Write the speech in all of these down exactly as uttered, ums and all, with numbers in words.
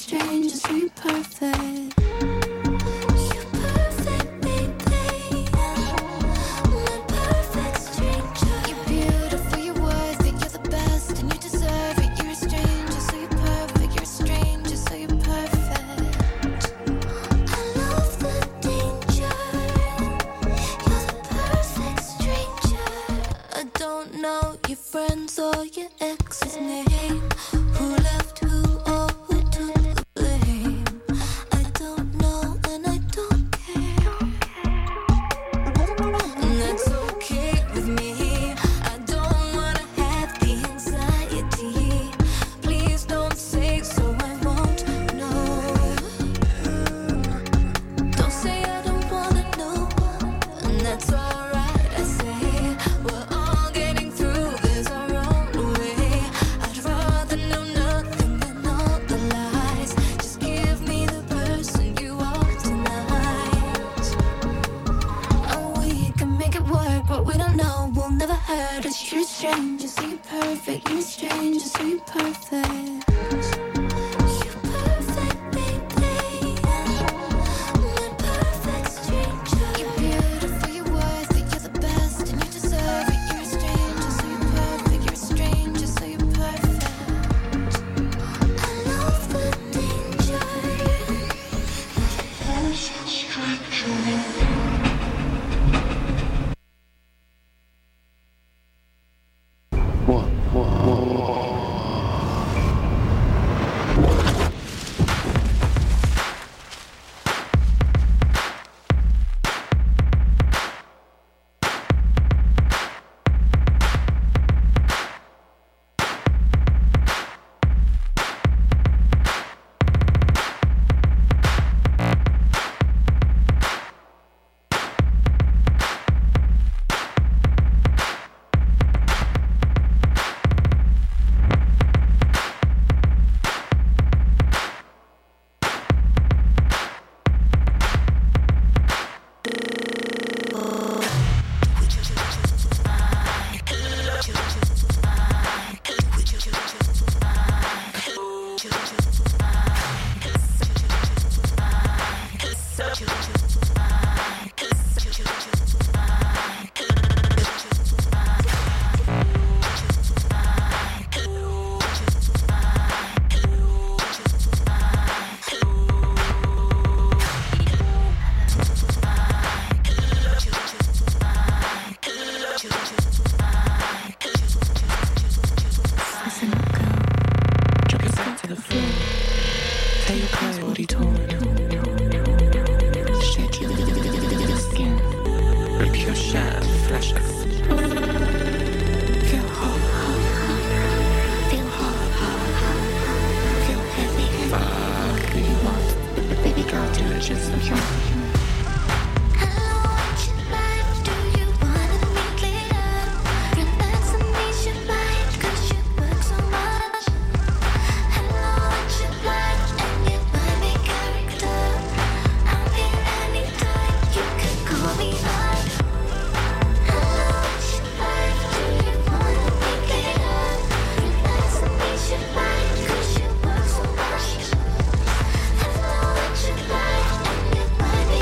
stranger, so you're perfect. Friends or your ex's name, who left who or who took the blame. I don't know and I don't care, and that's okay with me. I don't wanna have the anxiety. Please don't say so I won't know. Don't say I don't wanna know, and that's alright. I say we're all getting through. You're a stranger, so you're perfect. You're a stranger, so you're perfect. Bye.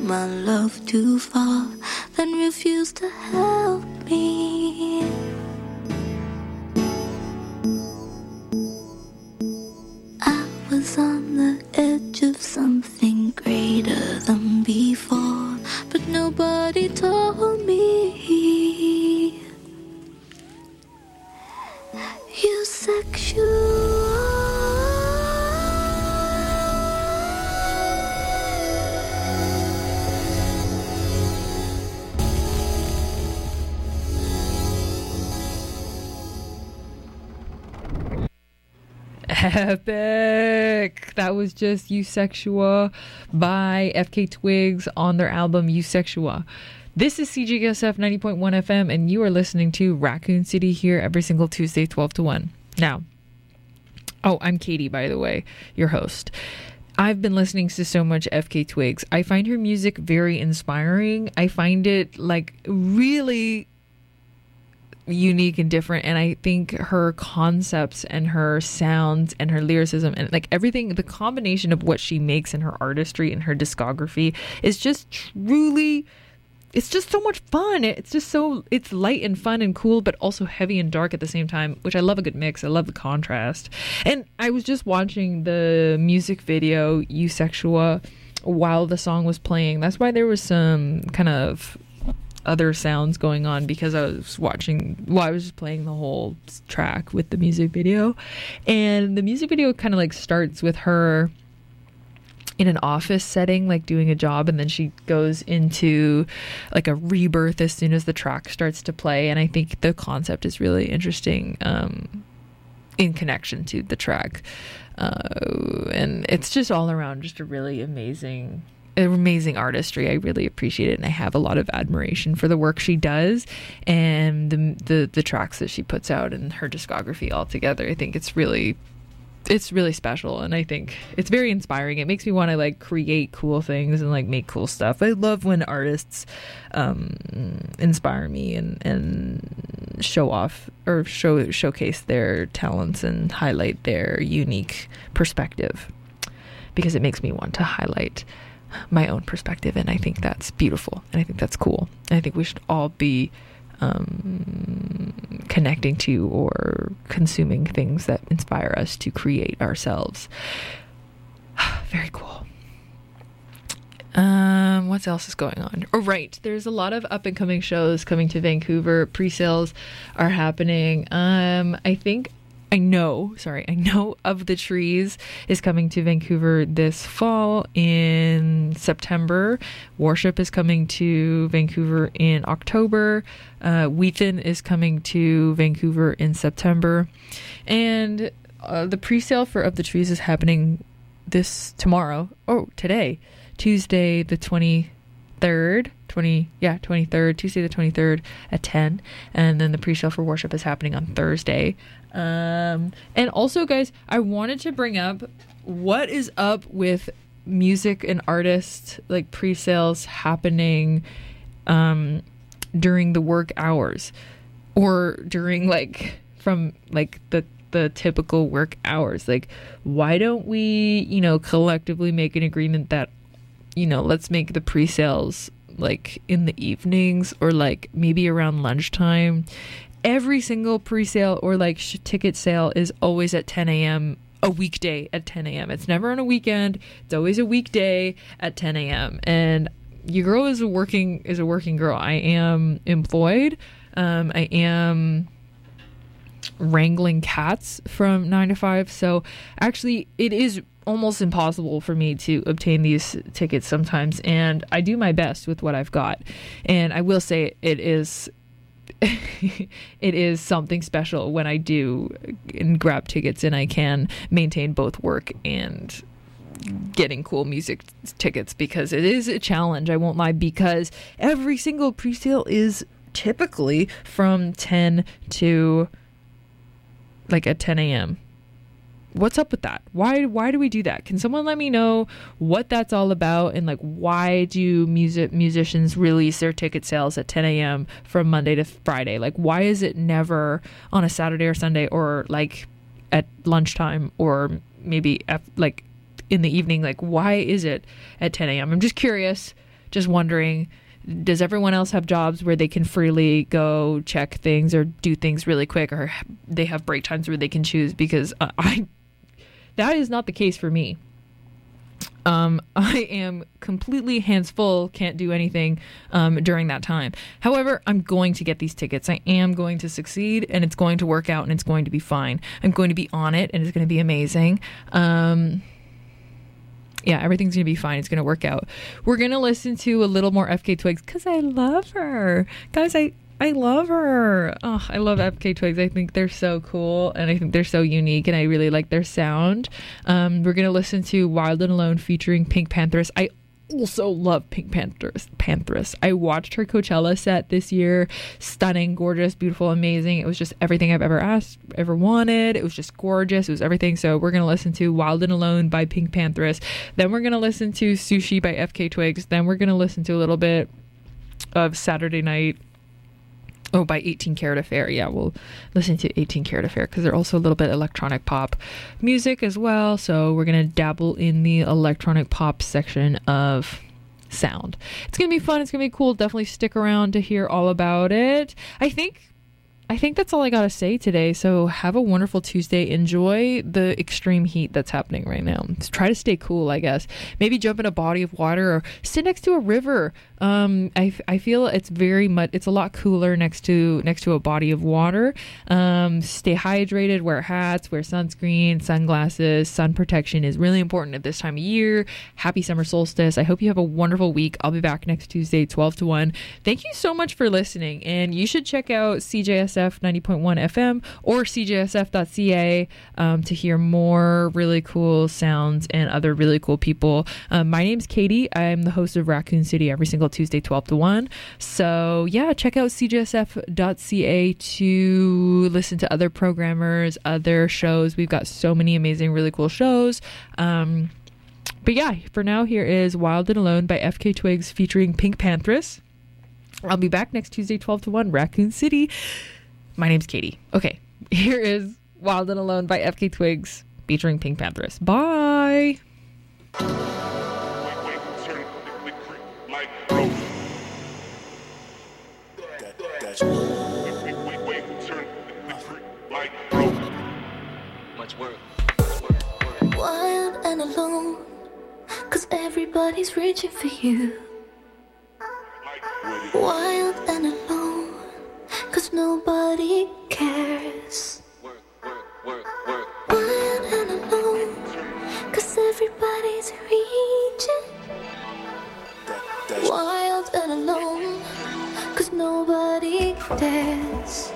my love too far, then refuse to help me. I was on the edge of something greater than before, but nobody told me. You sexual. Epic. That was just Eusexua by F K Twigs on their album Eusexua. This is C J S F ninety point one F M, and you are listening to Raccoon City here every single Tuesday, twelve to one. Now, oh, I'm Katie, by the way, your host. I've been listening to so much F K Twigs. I find her music very inspiring. I find it like really unique and different, and I think her concepts and her sounds and her lyricism and like everything, the combination of what she makes in her artistry and her discography is just truly, it's just so much fun. It's just so, it's light and fun and cool, but also heavy and dark at the same time, which I love a good mix. I love the contrast. And I was just watching the music video Eusexua while the song was playing. That's why there was some kind of other sounds going on, because I was watching, well, I was just playing the whole track with the music video, and the music video kind of like starts with her in an office setting, like doing a job, and then she goes into like a rebirth as soon as the track starts to play. And I think the concept is really interesting um in connection to the track, uh and it's just all around just a really amazing amazing artistry. I really appreciate it, and I have a lot of admiration for the work she does and the the, the tracks that she puts out and her discography altogether. I think it's really it's really special, and I think it's very inspiring. It makes me want to like create cool things and like make cool stuff. I love when artists um inspire me and and show off or show showcase their talents and highlight their unique perspective, because it makes me want to highlight my own perspective, and I think that's beautiful, and I think that's cool, and I think we should all be um, connecting to or consuming things that inspire us to create ourselves. Very cool. Um, what else is going on? Oh, right. There's a lot of up and coming shows coming to Vancouver. Pre-sales are happening. Um, I think I know, sorry, I know Of the Trees is coming to Vancouver this fall in September. Worship is coming to Vancouver in October. Uh, Wheaton is coming to Vancouver in September. And uh, the pre-sale for Of the Trees is happening this tomorrow. Oh, today, Tuesday the twenty-third. twenty yeah twenty-third, Tuesday the twenty-third at ten, and then the pre-sale for Worship is happening on Thursday. Um and also, guys, I wanted to bring up what is up with music and artists like pre-sales happening um during the work hours, or during like from like the the typical work hours. Like, why don't we, you know, collectively make an agreement that, you know, let's make the pre-sales like in the evenings, or like maybe around lunchtime. Every single pre-sale or like sh- ticket sale is always at ten a.m. a weekday at ten a.m. It's never on a weekend. It's always a weekday at ten a.m. And your girl is a working is a working girl. I am employed. Um, I am wrangling cats from nine to five. So actually, it is almost impossible for me to obtain these tickets sometimes, and I do my best with what I've got. And I will say it is it is something special when I do and grab tickets and I can maintain both work and getting cool music tickets, because it is a challenge, I won't lie, because every single pre-sale is typically from ten to like at ten a.m. What's up with that? Why why do we do that? Can someone let me know what that's all about, and like why do music musicians release their ticket sales at ten a.m. from Monday to Friday? Like, why is it never on a Saturday or Sunday, or like at lunchtime, or maybe at, like in the evening? Like, why is it at ten a.m.? I'm just curious. just wondering, does everyone else have jobs where they can freely go check things or do things really quick, or they have break times where they can choose? Because uh, I, that is not the case for me. Um, I am completely hands full, can't do anything um, during that time. However, I'm going to get these tickets. I am going to succeed, and it's going to work out, and it's going to be fine. I'm going to be on it, and it's going to be amazing. Um, yeah, everything's going to be fine. It's going to work out. We're going to listen to a little more F K Twigs because I love her. Guys, I... I love her. Oh, I love F K Twigs. I think they're so cool, and I think they're so unique, and I really like their sound. Um, we're going to listen to Wild and Alone featuring Pink Panthers. I also love Pink Panthers. Panthers. I watched her Coachella set this year. Stunning, gorgeous, beautiful, amazing. It was just everything I've ever asked, ever wanted. It was just gorgeous. It was everything. So we're going to listen to Wild and Alone by Pink Panthers. Then we're going to listen to Sushi by F K Twigs. Then we're going to listen to a little bit of Saturday Night. Oh, by eighteen Karat Affair. Yeah, we'll listen to eighteen Karat Affair because they're also a little bit electronic pop music as well. So we're going to dabble in the electronic pop section of sound. It's going to be fun. It's going to be cool. Definitely stick around to hear all about it. I think I think that's all I got to say today. So have a wonderful Tuesday. Enjoy the extreme heat that's happening right now. Just try to stay cool, I guess. Maybe jump in a body of water or sit next to a river. Um, I, I feel it's very much, it's a lot cooler next to, next to a body of water. Um, stay hydrated, wear hats, wear sunscreen, sunglasses. Sun protection is really important at this time of year. Happy summer solstice. I hope you have a wonderful week. I'll be back next Tuesday, twelve to one. Thank you so much for listening. And you should check out C J S F ninety point one F M or C J S F dot C A um, to hear more really cool sounds and other really cool people. Um, my name's Katie. I'm the host of Raccoon City every single Tuesday, twelve to one. So yeah, check out C J S F dot C A to listen to other programmers, other shows. We've got so many amazing, really cool shows. Um, but yeah, for now, here is Wild and Alone by F K Twigs featuring Pink Panthers. I'll be back next Tuesday, twelve to one, Raccoon City. My name's Katie. Okay, here is Wild and Alone by F K Twigs featuring Pink Panthers. Bye! Wild and alone, 'cause everybody's reaching for you. Wild and alone, 'cause nobody cares. Wild and alone, 'cause everybody's reaching. Wild and alone, 'cause nobody dares.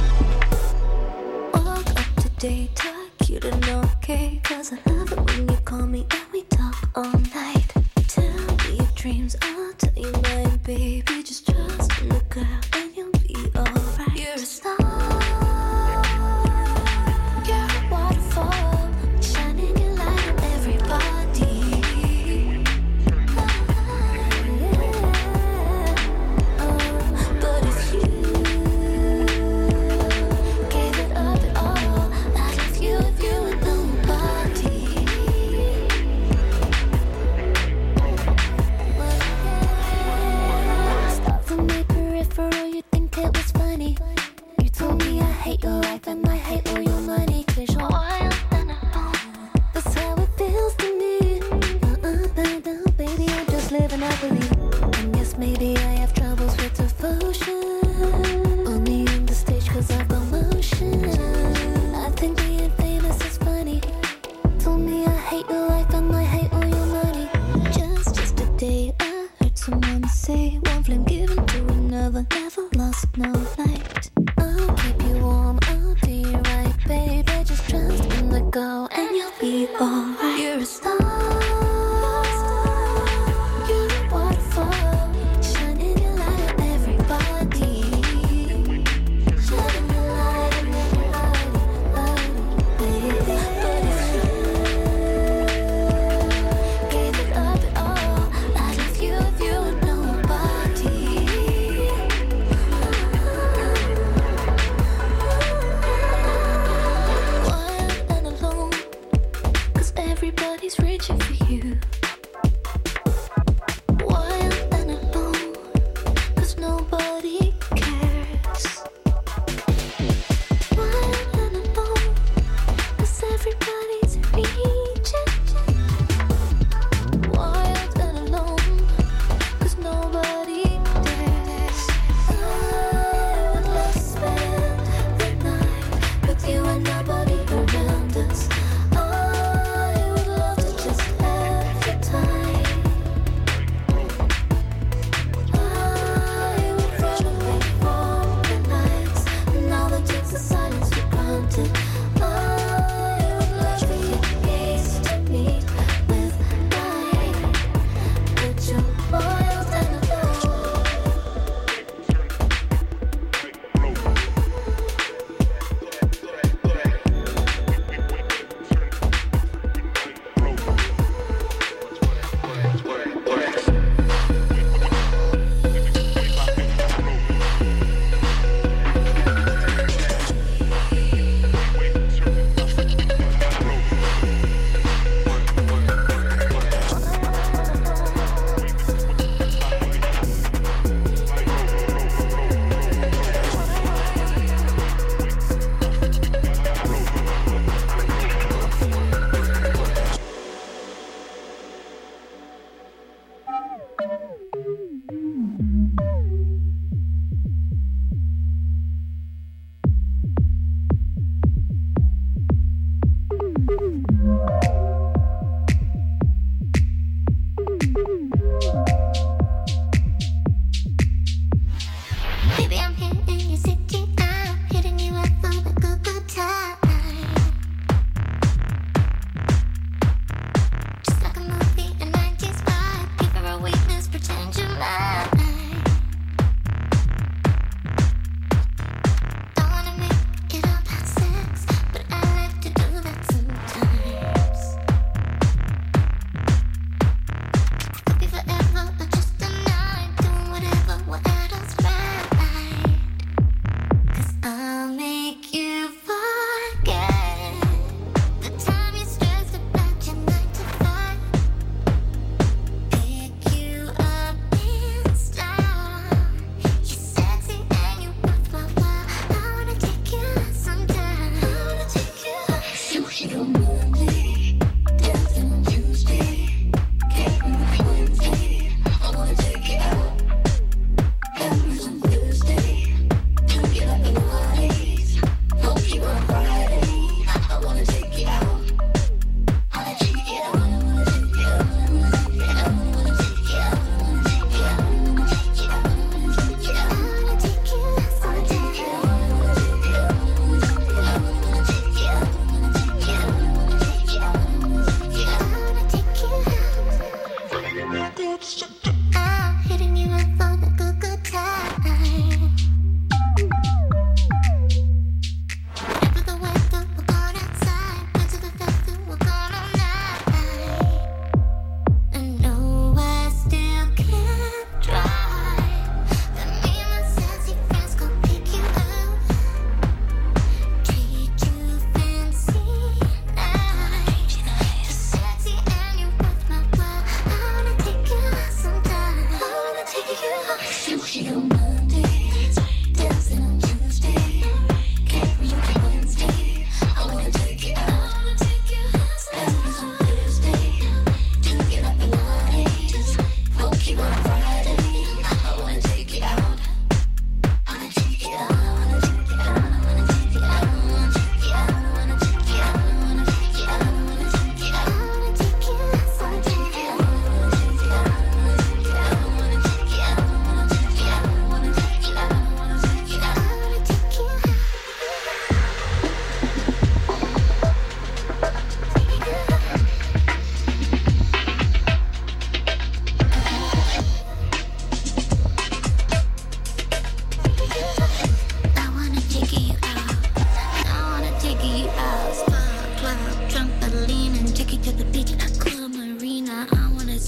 Walk up to date, cute and okay, 'cause I love it when you call me and we talk all night. Tell me your dreams, I'll tell you mine, baby. Just trust in the girl and you'll be alright. You're a star, you're a waterfall, shining your light on everybody. Oh, but if you gave it up at all, I'd leave you if you were nobody. Well,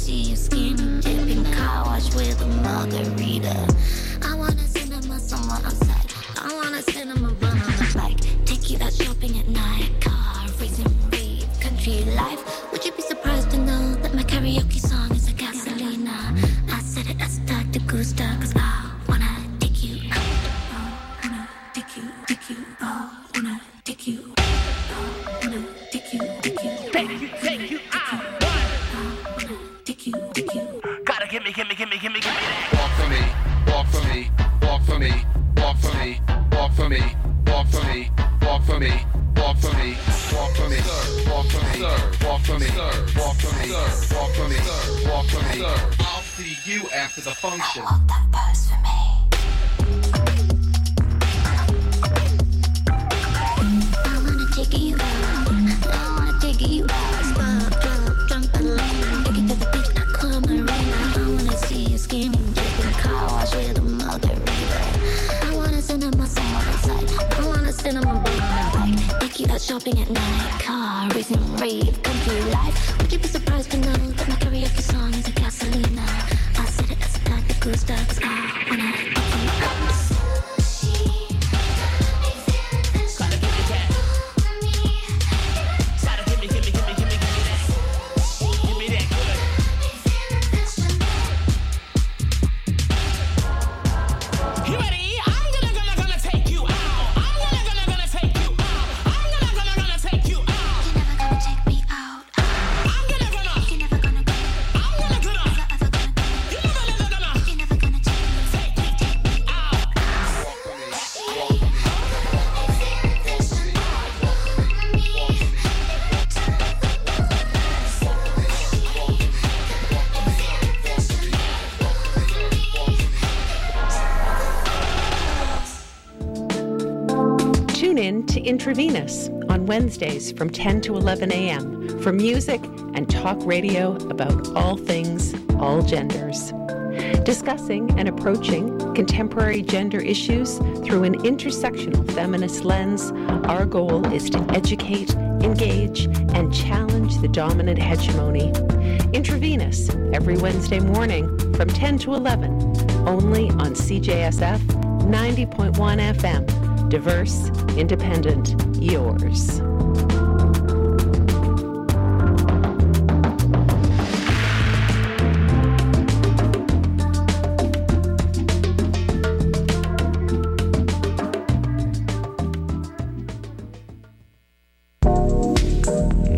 see you skinny dipping, car wash with a margarita. I wanna cinema somewhere outside. I wanna cinema run on the bike. Take you out shopping at night. Car racing, rave, country life. Would you be surprised to know that my karaoke song is a gasolina? I said it, I start to Gusta, cause I wanna take you out. I wanna take you, take you, oh, wanna take you. Oh, wanna take you, take you. Take you, take you out. Oh, wanna take you, take you. Gotta gimme, gimme, gimme, gimme, gimme that. Walk for me, walk for me, walk for me, walk for me, walk for me, walk for me, walk for me, walk for me, walk for me, walk for me, walk for me, walk for me, walk for me, walk for me. I'll see you after the function. Hold that pose for me. I wanna take you out. I wanna take you out. Spark, drop, jump and land. Take it to the beach, I call my rain. I wanna see you skinny dipping, car wash with a margarita. I wanna cinema somewhere outside. I wanna cinema run on a bike. Take you out shopping at night. Car racing, rave, country life. Would you be surprised to know that my karaoke song is a gasolina? I said it as a type of Gusta, cause I wanna take you out. Gotta give me that. Gotta gimme, gimme, gimme, gimme, gimme that. Give me that good. You ready? I'm gonna, gonna, gonna take you out. I'm gonna, gonna, gonna take you out. I'm gonna, gonna, gonna take you out. You're never gonna take me out. I'm gonna, gonna. You're never gonna go. I'm gonna, gonna. Never ever gonna go. You're never, never gonna. You're never gonna take me. Take me, take me out. Walk for me, walk for me, Tune in to Intravenous on Wednesdays from ten to eleven a.m. for music and talk radio about all things, all genders. Discussing and approaching contemporary gender issues through an intersectional feminist lens, our goal is to educate, engage, and challenge the dominant hegemony. Intravenous, every Wednesday morning from ten to eleven, only on C J S F ninety point one F M. Diverse, independent, yours. Thank you.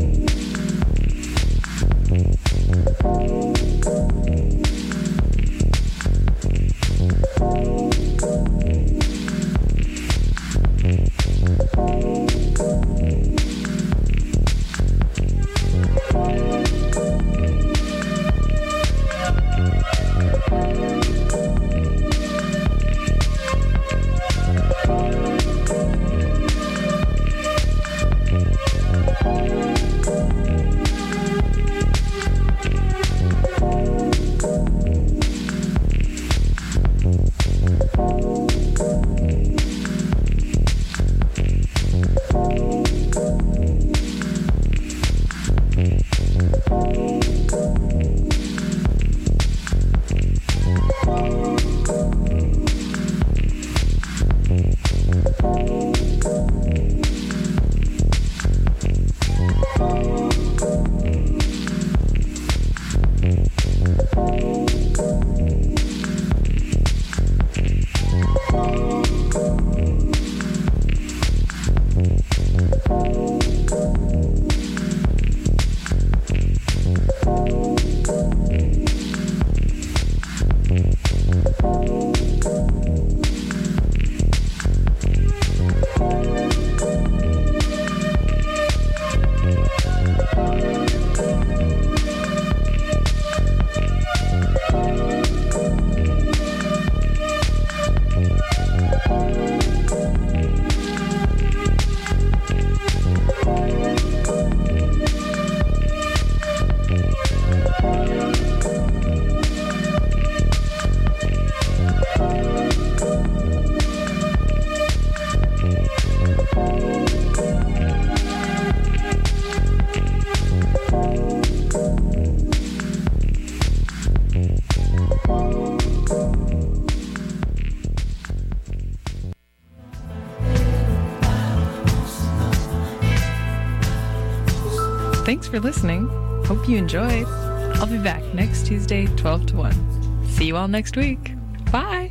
Thanks for listening. Hope you enjoyed. I'll be back next Tuesday, twelve to one. See you all next week. Bye.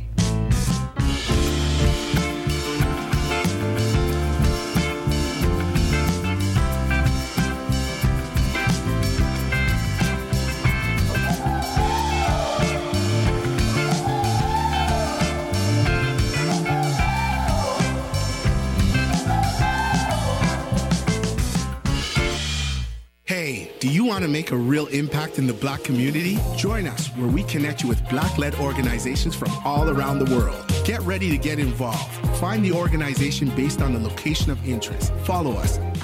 Hey, do you want to make a real impact in the Black community? Join us where we connect you with Black-led organizations from all around the world. Get ready to get involved. Find the organization based on the location of interest. Follow us